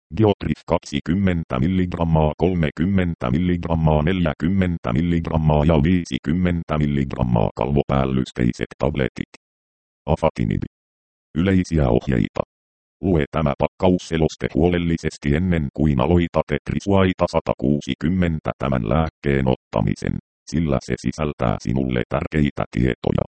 Geotrif 20 mg, 30 mg, 40 mg ja 50 mg kalvopällysteiset tabletit. Afatinib. Yleisiä ohjeita. Lue tämä pakkausseloste huolellisesti ennen kuin aloitat Etrisuaita 160 tämän lääkkeen ottamisen, sillä se sisältää sinulle tärkeitä tietoja.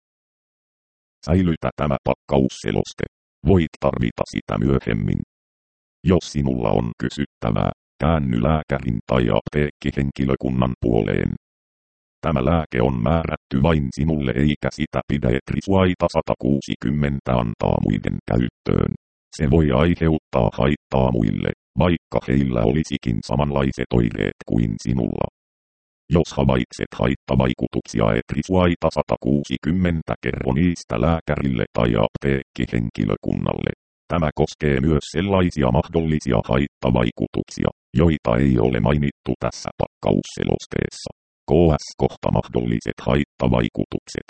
Säilytä tämä pakkausseloste. Voit tarvita sitä myöhemmin. Jos sinulla on kysyttävää, käänny lääkärin tai apteekkihenkilökunnan puoleen. Tämä lääke on määrätty vain sinulle eikä sitä pidä Etrisuaita 160 antaa muiden käyttöön. Se voi aiheuttaa haittaa muille, vaikka heillä olisikin samanlaiset oireet kuin sinulla. Jos havaitset haittavaikutuksia Etrisuaita 160, kerro niistä lääkärille tai apteekkihenkilökunnalle. Tämä koskee myös sellaisia mahdollisia haittavaikutuksia, joita ei ole mainittu tässä pakkausselosteessa. KS-kohta mahdolliset haittavaikutukset.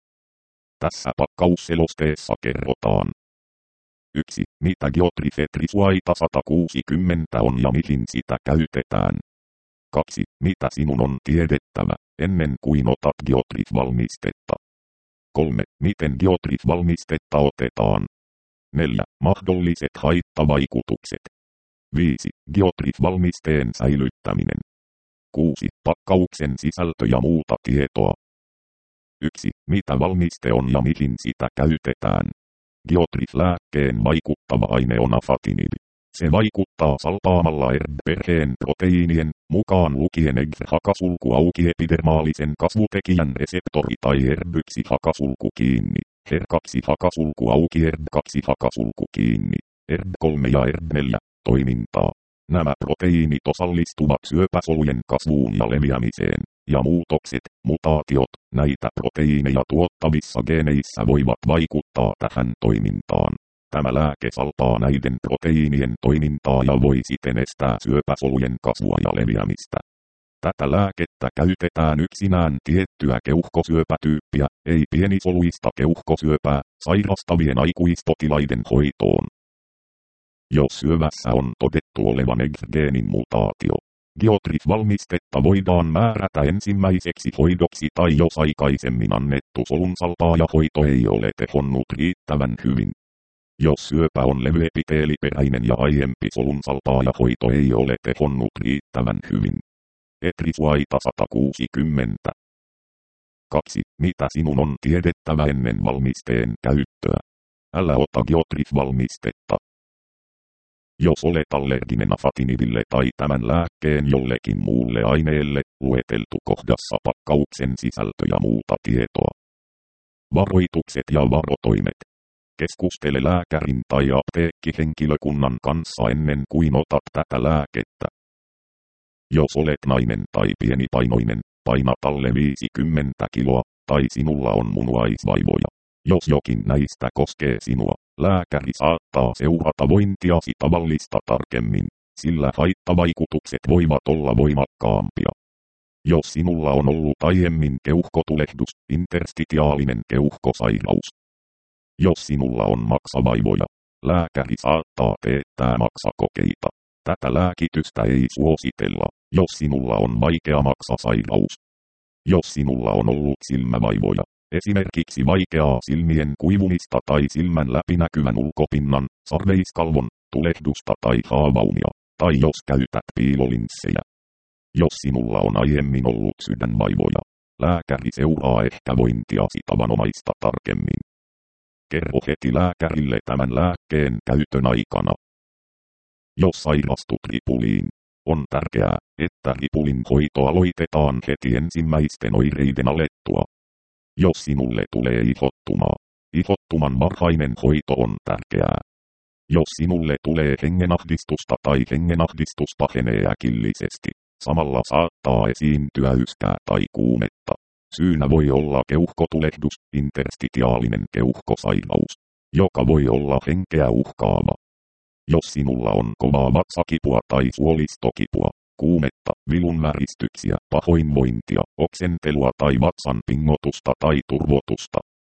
Tässä pakkausselosteessa kerrotaan. 1. Mitä Geotrif Etrisuaita 160 on ja mihin sitä käytetään. 2. Mitä sinun on tiedettävä, ennen kuin otat Geotrif-valmistetta. 3. Miten Geotrif-valmistetta otetaan. 4. Mahdolliset haittavaikutukset. 5. Geotrif-valmisteen säilyttäminen. 6. Pakkauksen sisältö ja muuta tietoa. 1. Mitä valmiste on ja mihin sitä käytetään. Geotrif-lääkkeen vaikuttava aine on afatinib. Se vaikuttaa salpaamalla ERB-perheen proteiinien, mukaan lukien EGF-hakasulku-auki epidermaalisen kasvutekijän reseptori tai ERB1-hakasulku kiinni, HER2-hakasulku-auki ERB2-hakasulku kiinni, ERB3 ja ERB4 toimintaa. Nämä proteiinit osallistuvat syöpäsolujen kasvuun ja leviämiseen, ja muutokset, mutaatiot, näitä proteiineja tuottavissa geeneissä voivat vaikuttaa tähän toimintaan. Tämä lääke salpaa näiden proteiinien toimintaa ja voi siten estää syöpäsolujen kasvua ja leviämistä. Tätä lääkettä käytetään yksinään tiettyä keuhkosyöpätyyppiä, ei pienisoluista keuhkosyöpää, sairastavien aikuispotilaiden hoitoon. Jos syövässä on todettu olevan EGF-geenin mutaatio, Geotrif-valmistetta voidaan määrätä ensimmäiseksi hoidoksi tai jos aikaisemmin annettu solunsalpaajahoito ei ole tehonnut riittävän hyvin. Jos syöpä on levyepiteeliperäinen ja aiempi solunsalpaajahoito ei ole tehonnut riittävän hyvin. Etrisuaita 160. 2. Mitä sinun on tiedettävä ennen valmisteen käyttöä? Älä ota Geotrif-valmistetta. Jos olet allerginen afatinibille tai tämän lääkkeen jollekin muulle aineelle, lueteltu kohdassa pakkauksen sisältö ja muuta tietoa. Varoitukset ja varotoimet. Keskustele lääkärin tai apteekkihenkilökunnan kanssa ennen kuin otat tätä lääkettä. Jos olet nainen tai pienipainoinen, painat alle 50 kiloa, tai sinulla on munuaisvaivoja. Jos jokin näistä koskee sinua, lääkäri saattaa seurata vointiasi tavallista tarkemmin, sillä haittavaikutukset voivat olla voimakkaampia. Jos sinulla on ollut aiemmin keuhkotulehdus, interstitiaalinen keuhkosairaus. Jos sinulla on maksavaivoja, lääkäri saattaa teettää maksakokeita. Tätä lääkitystä ei suositella, jos sinulla on vaikea maksasairaus. Jos sinulla on ollut silmävaivoja, esimerkiksi vaikeaa silmien kuivumista tai silmän läpinäkyvän ulkopinnan, sarveiskalvon, tulehdusta tai haavaumia, tai jos käytät piilolinssejä. Jos sinulla on aiemmin ollut sydänvaivoja, lääkäri seuraa ehkä vointiasi tavanomaista tarkemmin. Kerro heti lääkärille tämän lääkkeen käytön aikana. Jos sairastut ripuliin, on tärkeää, että ripulin hoito aloitetaan heti ensimmäisten oireiden alettua. Jos sinulle tulee ihottumaa, ihottuman varhainen hoito on tärkeää. Jos sinulle tulee hengenahdistusta tai hengenahdistus pahenee äkillisesti, samalla saattaa esiintyä yskää tai kuumetta. Syynä voi olla keuhkotulehdus, interstitiaalinen keuhkosairaus, joka voi olla henkeä uhkaava. Jos sinulla on kovaa vatsakipua tai suolistokipua, kuumetta, vilunväristyksiä, pahoinvointia, oksentelua tai vatsan pingotusta tai turvotusta,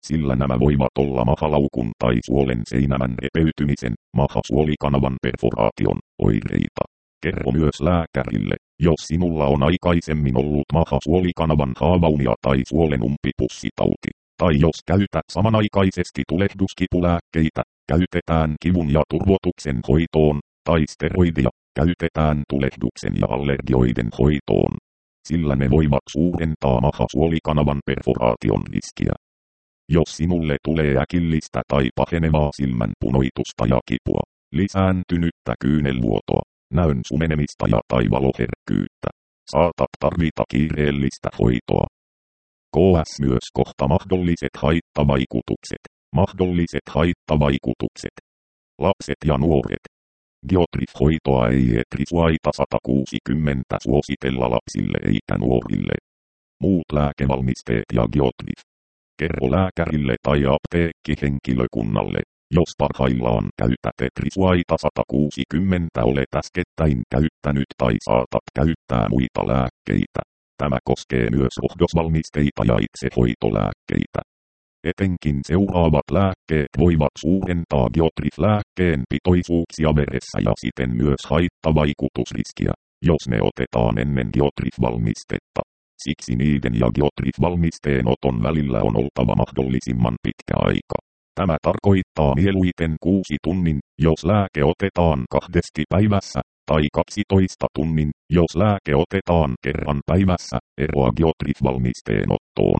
sillä nämä voivat olla mahalaukun tai suolen seinämän repeytymisen, mahasuolikanavan perforaation oireita. Kerro myös lääkärille, jos sinulla on aikaisemmin ollut mahasuolikanavan haavaunia tai suolen umpipussitauti. Tai jos käytät samanaikaisesti tulehduskipulääkkeitä, käytetään kivun ja turvotuksen hoitoon, tai steroidia, käytetään tulehduksen ja allergioiden hoitoon. Sillä ne voivat suurentaa mahasuolikanavan perforaation riskiä. Jos sinulle tulee äkillistä tai pahenevaa silmänpunoitusta ja kipua, lisääntynyttä kyynelvuotoa, näön sumenemista ja tai valoherkkyyttä, saatat tarvita kiireellistä hoitoa. KS myös kohta mahdolliset haittavaikutukset. Mahdolliset haittavaikutukset. Lapset ja nuoret. Geotrif-hoitoa ei Etrisuaita 160 suositella lapsille eikä nuorille. Muut lääkevalmisteet ja Geotrif. Kerro lääkärille tai apteekkihenkilökunnalle, jos parhaillaan käytät Etrisuaita 160 olet äskettäin käyttänyt tai saatat käyttää muita lääkkeitä. Tämä koskee myös rohdosvalmisteita ja itsehoitolääkkeitä. Etenkin seuraavat lääkkeet voivat suurentaa Geotrif-lääkkeen pitoisuuksia veressä ja siten myös haittavaikutusriskiä, jos ne otetaan ennen Geotrif-valmistetta. Siksi niiden ja Geotrif-valmisteen oton välillä on oltava mahdollisimman pitkä aika. Tämä tarkoittaa mieluiten 6 tunnin, jos lääke otetaan 2 päivässä, tai 12 tunnin, jos lääke otetaan kerran päivässä, eroa Geotrif-valmisteen ottoon.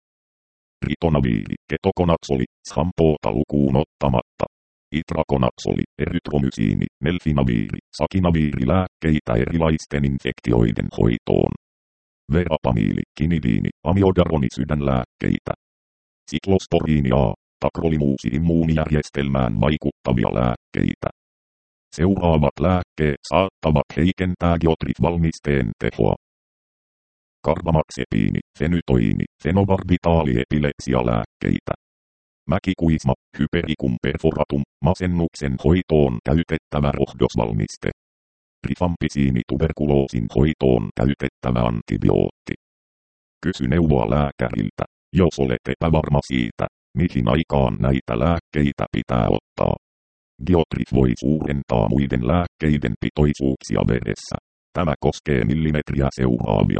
Ritonaviiri, ketokonatsoli, shampoota lukuun ottamatta. Itrakonatsoli, erytromysiini, melfinaviiri, sakinaviiri lääkkeitä erilaisten infektioiden hoitoon. Verapamiili, kinidiini, amiodaroni sydänlääkkeitä. Siklosporiini A, takrolimuusi immuunijärjestelmään vaikuttavia lääkkeitä. Seuraavat lääkkeet saattavat heikentää Geotrif-valmisteen tehoa. Karbamaxepiini, fenytoini, fenobarbitaali epilepsialääkkeitä. Mäkikuisma, hypericum perforatum, masennuksen hoitoon käytettävä rohdosvalmiste. Rifampisiini tuberkuloosin hoitoon käytettävä antibiootti. Kysy neuvoa lääkäriltä, jos olet epävarma siitä, mihin aikaan näitä lääkkeitä pitää ottaa. Geotrif voi suurentaa muiden lääkkeiden pitoisuuksia veressä. Tämä koskee millimetriä seuraavia.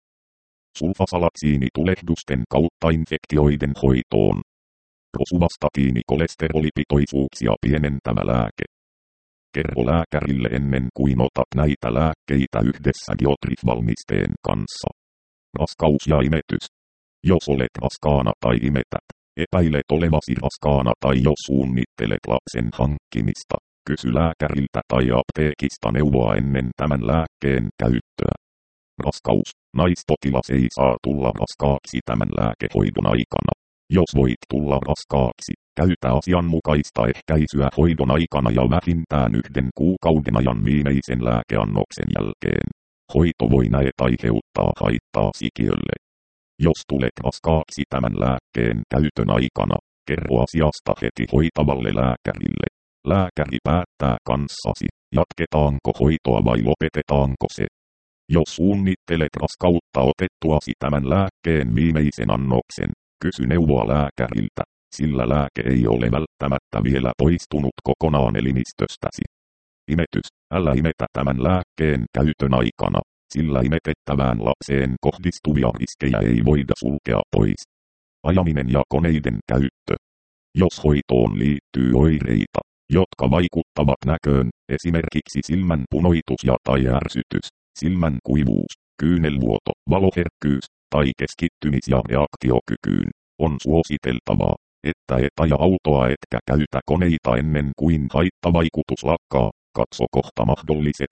Sulfasalatsiini tulehdusten kautta infektioiden hoitoon. Rosuvastatiini kolesterolipitoisuuksia pienentävä lääke. Kerro lääkärille ennen kuin otat näitä lääkkeitä yhdessä Geotrif-valmisteen kanssa. Raskaus ja imetys. Jos olet raskaana tai imetät, epäilet olevasi raskaana tai jos suunnittelet lapsen hankkimista, kysy lääkäriltä tai apteekista neuvoa ennen tämän lääkkeen käyttöä. Raskaus. Naispotilas ei saa tulla raskaaksi tämän lääkehoidon aikana. Jos voit tulla raskaaksi, käytä asianmukaista ehkäisyä hoidon aikana ja vähintään 1 kuukauden ajan viimeisen lääkeannoksen jälkeen. Hoito voi näet aiheuttaa haittaa sikiölle. Jos tulet raskaaksi tämän lääkkeen käytön aikana, kerro asiasta heti hoitavalle lääkärille. Lääkäri päättää kanssasi, jatketaanko hoitoa vai lopetetaanko se. Jos suunnittelet raskautta otettuasi tämän lääkkeen viimeisen annoksen, kysy neuvoa lääkäriltä, sillä lääke ei ole välttämättä vielä poistunut kokonaan elimistöstäsi. Imetys. Älä imetä tämän lääkkeen käytön aikana, sillä imetettävään lapseen kohdistuvia riskejä ei voida sulkea pois. Ajaminen ja koneiden käyttö. Jos hoitoon liittyy oireita, jotka vaikuttavat näköön, esimerkiksi silmän punoitus ja tai ärsytys, silmän kuivuus, kyynelvuoto, valoherkkyys tai keskittymis- ja reaktiokykyyn, on suositeltavaa, että et aja autoa etkä käytä koneita ennen kuin haittavaikutus lakkaa. Katso kohta mahdolliset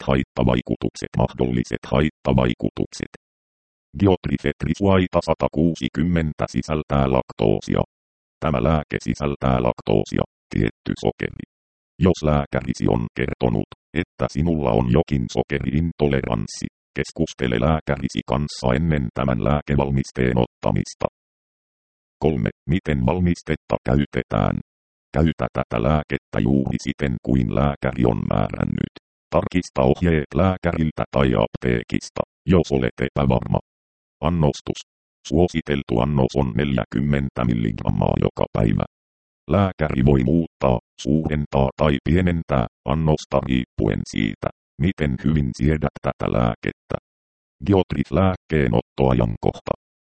haittavaikutukset. Geotrif Etrisuaita 160 sisältää laktoosia. Tämä lääke sisältää laktoosia, tietty sokeri. Jos lääkärisi on kertonut, että sinulla on jokin sokeriintoleranssi, keskustele lääkärisi kanssa ennen tämän lääkevalmisteen ottamista. 3. Miten valmistetta käytetään? Käytä tätä lääkettä juuri siten kuin lääkäri on määrännyt. Tarkista ohjeet lääkäriltä tai apteekista, jos olet epävarma. Annostus. Suositeltu annos on 40 milligrammaa joka päivä. Lääkäri voi muuttaa, suurentaa tai pienentää annosta riippuen siitä, miten hyvin siedät tätä lääkettä. Geotrif-lääkkeen ottoajankohta.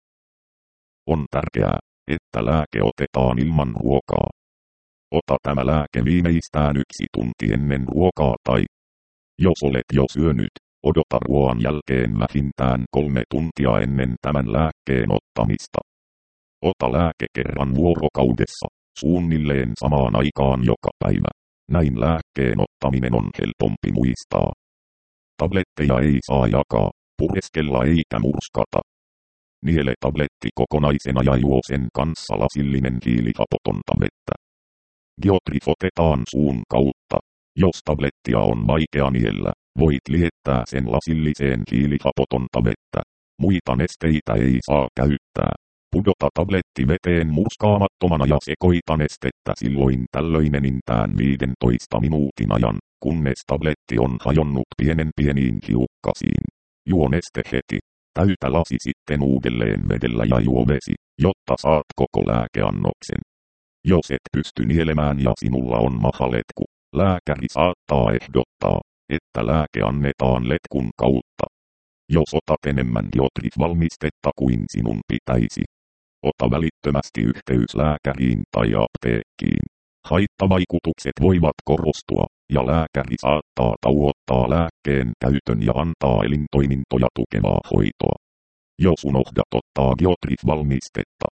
On tärkeää, että lääke otetaan ilman ruokaa. Ota tämä lääke viimeistään 1 tunti ennen ruokaa tai, jos olet jo syönyt, odota ruoan jälkeen vähintään 3 tuntia ennen tämän lääkkeen ottamista. Ota lääke kerran vuorokaudessa, suunnilleen samaan aikaan joka päivä. Näin lääkkeen ottaminen on helpompi muistaa. Tabletteja ei saa jakaa, pureskella eikä murskata. Niele tabletti kokonaisena ja juo sen kanssa lasillinen hiilihapotonta vettä. Geotrif otetaan suun kautta. Jos tablettia on vaikea niellä, voit liettää sen lasilliseen hiilihapotonta vettä. Muita nesteitä ei saa käyttää. Pudota tabletti veteen murskaamattomana ja sekoita nestettä silloin tällöin enintään 15 minuutin ajan, kunnes tabletti on hajonnut pieniin hiukkasiin. Juo neste heti. Täytä lasi sitten uudelleen vedellä ja juo vesi, jotta saat koko lääkeannoksen. Jos et pysty nielemään ja sinulla on mahaletku, lääkäri saattaa ehdottaa, että lääke annetaan letkun kautta. Jos otat enemmän Geotrif-valmistetta kuin sinun pitäisi, ota välittömästi yhteys lääkäriin tai apteekkiin. Haittavaikutukset voivat korostua, ja lääkäri saattaa tauottaa lääkkeen käytön ja antaa elintoimintoja tukevaa hoitoa. Jos unohdat ottaa Geotrif-valmistetta.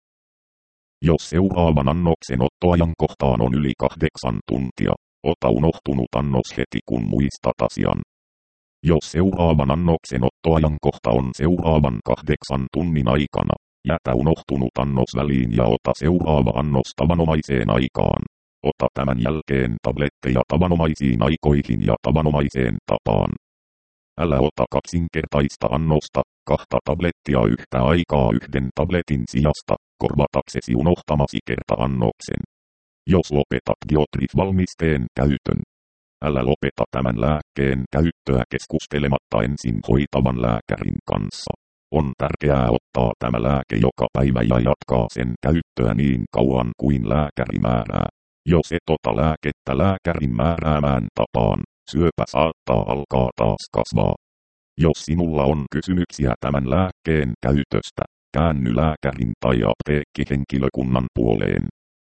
Jos seuraavan annoksen ottoajankohtaan on yli 8 tuntia, ota unohtunut annos heti kun muistat asian. Jos seuraavan annoksen ottoajankohta on seuraavan 8 tunnin aikana, jätä unohtunut annos väliin ja ota seuraava annos tavanomaiseen aikaan. Ota tämän jälkeen tabletteja tavanomaisiin aikoihin ja tavanomaiseen tapaan. Älä ota kaksinkertaista annosta, 2 tablettia yhtä aikaa 1 tabletin sijasta, korvataksesi unohtamasi kerta-annoksen. Jos lopetat Geotrif-valmisteen käytön, älä lopeta tämän lääkkeen käyttöä keskustelematta ensin hoitavan lääkärin kanssa. On tärkeää ottaa tämä lääke joka päivä ja jatkaa sen käyttöä niin kauan kuin lääkäri määrää. Jos et ota lääkettä lääkärin määräämään tapaan, syöpä saattaa alkaa taas kasvaa. Jos sinulla on kysymyksiä tämän lääkkeen käytöstä, käänny lääkärin tai apteekkihenkilökunnan puoleen.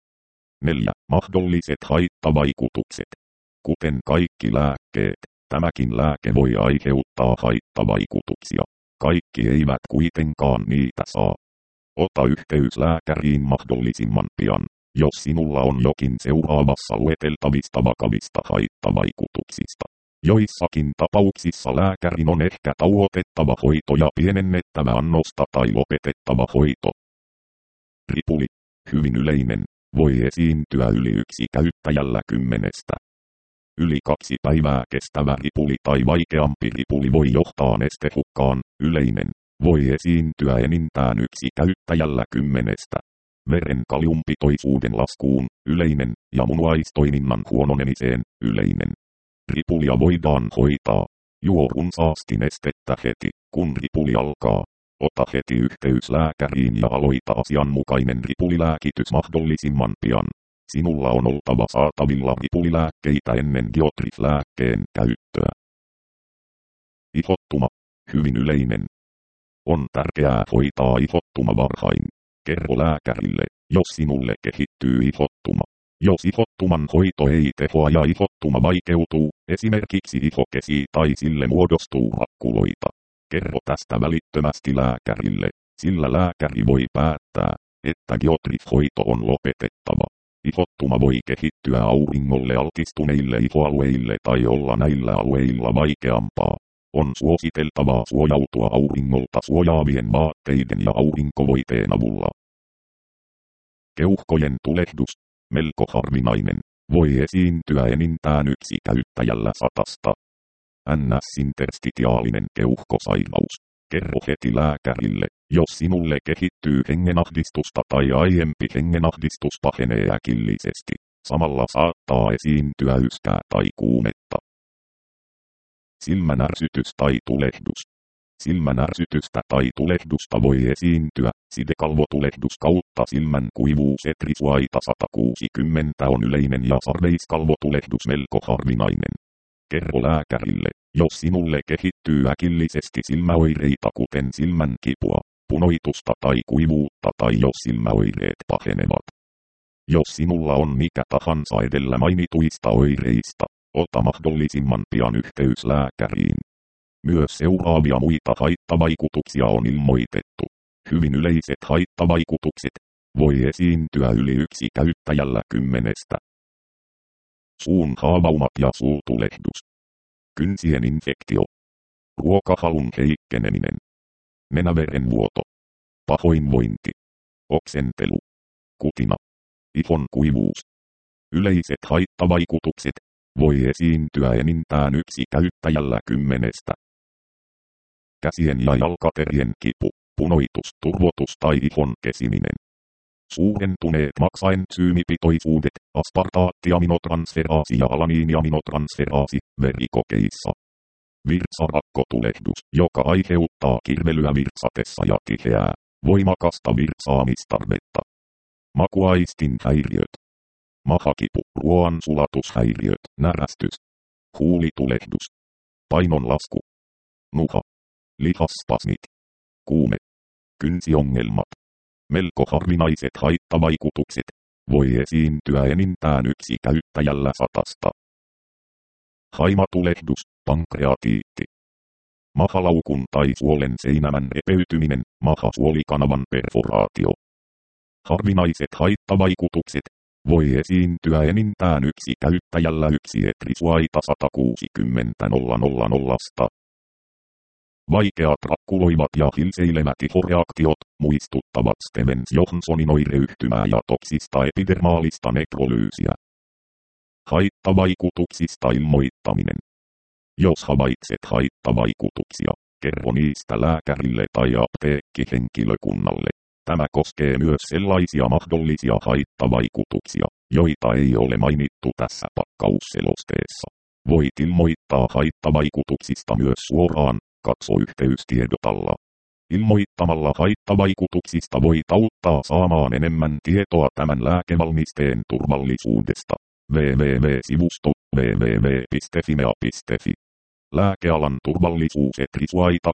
4. Mahdolliset haittavaikutukset. Kuten kaikki lääkkeet, tämäkin lääke voi aiheuttaa haittavaikutuksia. Kaikki eivät kuitenkaan niitä saa. Ota yhteys lääkäriin mahdollisimman pian, jos sinulla on jokin seuraavassa lueteltavista vakavista haittavaikutuksista. Joissakin tapauksissa lääkärin on ehkä tauotettava hoito ja pienennettävä annosta tai lopetettava hoito. Ripuli, hyvin yleinen, voi esiintyä yli 1 käyttäjällä 10. Yli 2 päivää kestävä ripuli tai vaikeampi ripuli voi johtaa nestehukkaan, yleinen, voi esiintyä enintään 1 käyttäjällä 10. Veren kaliumpitoisuuden laskuun, yleinen, ja munuaistoiminnan huononemiseen, yleinen. Ripulia voidaan hoitaa. Juo runsaasti nestettä heti, kun ripuli alkaa. Ota heti yhteys lääkäriin ja aloita asianmukainen ripulilääkitys mahdollisimman pian. Sinulla on oltava saatavilla ripulilääkkeitä ennen Geotrif-lääkkeen käyttöä. Ihottuma, hyvin yleinen. On tärkeää hoitaa ihottuma varhain. Kerro lääkärille, jos sinulle kehittyy ihottuma. Jos ihottuman hoito ei tehoa ja ihottuma vaikeutuu, esimerkiksi ihokesi tai sille muodostuu hakkuloita, kerro tästä välittömästi lääkärille, sillä lääkäri voi päättää, että Geotrif-hoito on lopetettava. Ihottuma voi kehittyä auringolle altistuneille ihoalueille tai olla näillä alueilla vaikeampaa. On suositeltavaa suojautua auringolta suojaavien vaatteiden ja aurinkovoiteen avulla. Keuhkojen tulehdus, melko harvinainen, voi esiintyä enintään 1 käyttäjällä 100. NS-interstitiaalinen keuhkosairaus. Kerro heti lääkärille, jos sinulle kehittyy hengenahdistusta tai aiempi hengenahdistus pahenee äkillisesti. Samalla saattaa esiintyä yskää tai kuumetta. Silmänärsytys tai tulehdus. Silmän ärsytystä tai tulehdusta voi esiintyä. Sidekalvotulehdus kautta silmän kuivuus etrisuaita 160 on yleinen ja sarveiskalvotulehdus melko harvinainen. Kerro lääkärille, jos sinulle kehittyy äkillisesti silmäoireita kuten silmän kipua, punoitusta tai kuivuutta tai jos silmäoireet pahenevat. Jos sinulla on mikä tahansa edellä mainituista oireista, ota mahdollisimman pian yhteys lääkäriin. Myös seuraavia muita haittavaikutuksia on ilmoitettu. Hyvin yleiset haittavaikutukset voi esiintyä yli yksi käyttäjällä 10. Suun haavaumat ja suutulehdus. Kynsien infektio. Ruokahalun heikkeneminen. Nenäverenvuoto. Pahoinvointi. Oksentelu. Kutina. Ihon kuivuus. Yleiset haittavaikutukset voi esiintyä enintään yksi käyttäjällä 10. Käsien ja jalkaterien kipu, punoitus, turvotus tai ihon kesiminen. Suurentuneet maksaentsyymipitoisuudet, aspartaattiaminotransferaasi ja alaniiniaminotransferaasi, verikokeissa. Virtsarakkotulehdus, joka aiheuttaa kirvelyä virtsatessa ja tiheää, voimakasta virtsaamistarvetta. Makuaistin häiriöt. Mahakipu, ruoansulatushäiriöt, närästys. Huulitulehdus. Painonlasku. Nuha. Lihasspasmit. Kuume. Kynsiongelmat. Melko harvinaiset haittavaikutukset voi esiintyä enintään yksi käyttäjällä 100. Haimatulehdus, pankreatiitti. Mahalaukun tai suolen seinämän repeytyminen, mahasuolikanavan perforaatio. Harvinaiset haittavaikutukset voi esiintyä enintään yksi käyttäjällä yksi etrisuaita 160 000. Vaikeat rakkuloivat ja hilseilevät ihoreaktiot muistuttavat Stevens-Johnsonin oireyhtymää ja toksista epidermaalista nekrolyysiä. Haittavaikutuksista ilmoittaminen. Jos havaitset haittavaikutuksia, kerro niistä lääkärille tai apteekkihenkilökunnalle. Tämä koskee myös sellaisia mahdollisia haittavaikutuksia, joita ei ole mainittu tässä pakkausselosteessa. Voit ilmoittaa haittavaikutuksista myös suoraan, katso yhteystiedot alla. Ilmoittamalla haittavaikutuksista voit auttaa saamaan enemmän tietoa tämän lääkevalmisteen turvallisuudesta. www.sivusto www.fimea.fi Lääkealan turvallisuus etrisuaita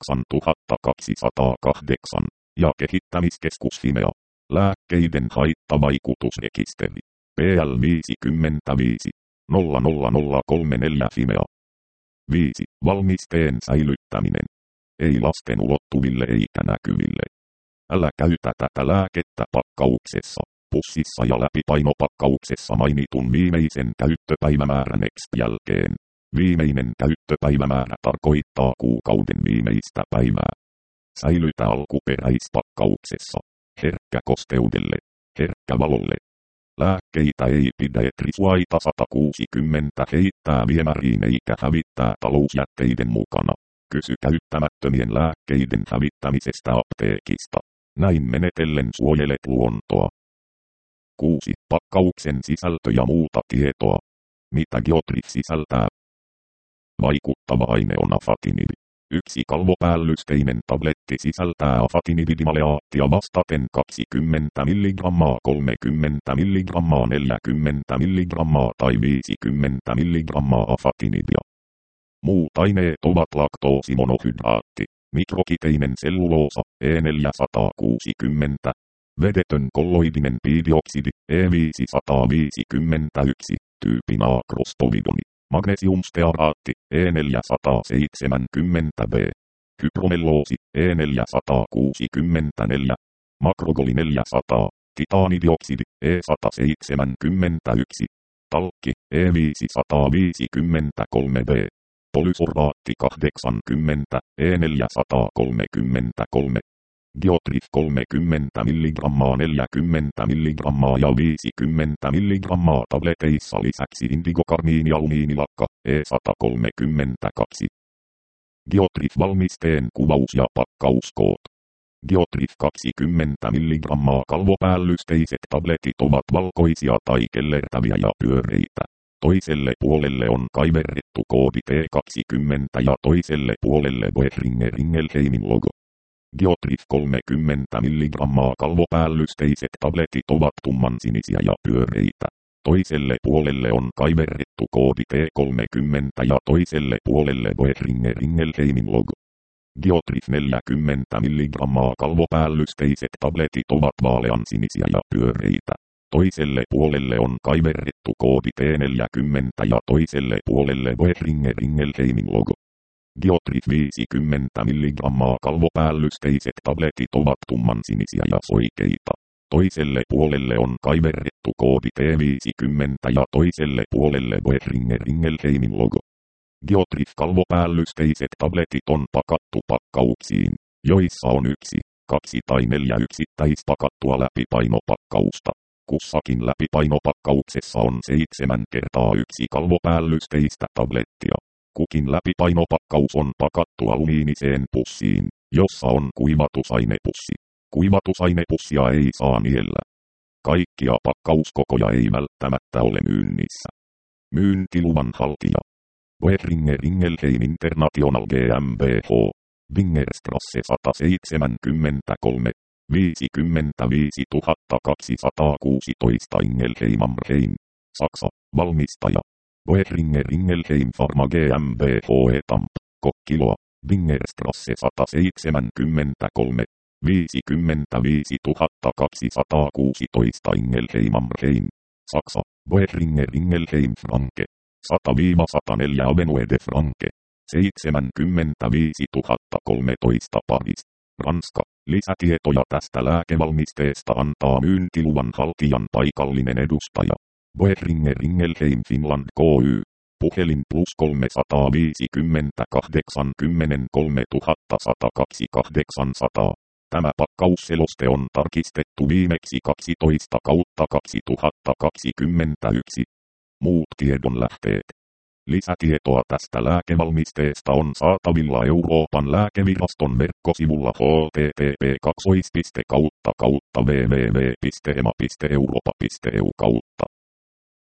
8208 ja kehittämiskeskus Fimea. Lääkkeiden haittavaikutusrekisteri. PL 55 00034 Fimea. 5. Valmisteen säilyttäminen. Ei lasten ulottuville eikä näkyville. Älä käytä tätä lääkettä pakkauksessa, pussissa ja läpipainopakkauksessa mainitun viimeisen käyttöpäivämäärän jälkeen. Viimeinen käyttöpäivämäärä tarkoittaa kuukauden viimeistä päivää. Säilytä alkuperäispakkauksessa. Herkkä kosteudelle. Herkkä valolle. Lääkkeitä ei pidä etrisuaita 160 heittää viemäriin eikä hävittää talousjätteiden mukana. Kysy käyttämättömien lääkkeiden hävittämisestä apteekista. Näin menetellen suojelet luontoa. 6. Pakkauksen sisältö ja muuta tietoa. Mitä Geotrif sisältää? Vaikuttava aine on afatinidi. Yksi kalvopäällystteinen tabletti sisältää afatinidimaleaattia vastaten 20 mg, 30 mg, 40 mg tai 50 mg afatinidia. Muut aineet ovat laktoosimonohydraatti, mikrokiteinen selluloosa, E460, vedetön kolloidinen piidioksidi, E551, tyypin akrospovidoni. Magnesiumstearaatti, E470B. Hypromelloosi, E464. Makrogoli 400. Titaanidioksidi, E171. Talkki, E553B. Polysorbaatti 80, E433. Geotrif 30 mg, 40 mg ja 50 mg tableteissa lisäksi indigokarmiinialumiinilakka, E132. Geotrif-valmisteen kuvaus ja pakkauskoot. Geotrif 20 mg kalvopäällysteiset tabletit ovat valkoisia tai kellertäviä ja pyöreitä. Toiselle puolelle on kaiverrettu koodi T20 ja toiselle puolelle Boehringer Ingelheimin logo. Geotrif 30 mg kalvopäällysteiset tabletit ovat tummansinisiä ja pyöreitä. Toiselle puolelle on kaiverrettu koodi T30 ja toiselle puolelle Boehringer Ingelheimin logo. Geotrif 40 mg kalvopäällysteiset tabletit ovat vaaleansinisiä ja pyöreitä. Toiselle puolelle on kaiverrettu koodi T40 ja toiselle puolelle Boehringer Ingelheimin logo. Geotrif 50 mg kalvopäällysteiset tabletit ovat tummansinisiä ja soikeita. Toiselle puolelle on kaiverrettu koodi T50 ja toiselle puolelle Boehringer Ingelheimin logo. Geotrif kalvopäällysteiset tabletit on pakattu pakkauksiin, joissa on 1, 2 tai 4 yksittäispakattua läpipainopakkausta. Kussakin läpipainopakkauksessa on 7 kertaa 1 kalvopäällysteistä tablettia. Kukin läpipainopakkaus on pakattu alumiiniseen pussiin, jossa on kuivatusainepussi. Kuivatusainepussia ei saa niellä. Kaikkia pakkauskokoja ei välttämättä ole myynnissä. Myyntiluvan haltija. Boehringer Ingelheim International GmbH. Wingerstrasse 173, 55216 Ingelheim am Rhein, Saksa, valmistaja. Boehringer Ingelheim Pharma GmbH Etamp, Kokkiloa, Wingerstrasse 173, 55216 Ingelheim am Rhein, Saksa, Boehringer Ingelheim Franke, 100-104 Avenue de Franke, 75013 Paris, Ranska. Lisätietoja tästä lääkevalmisteesta antaa myyntiluvan haltijan paikallinen edustaja. Boehringer Ingelheim Finland Ky. Puhelin +358 10 3102 800. Tämä pakkausseloste on tarkistettu viimeksi 12/2021. Muut tiedonlähteet. Lisätietoa tästä lääkevalmisteesta on saatavilla Euroopan lääkeviraston verkkosivulla http://www.ema.europa.eu/.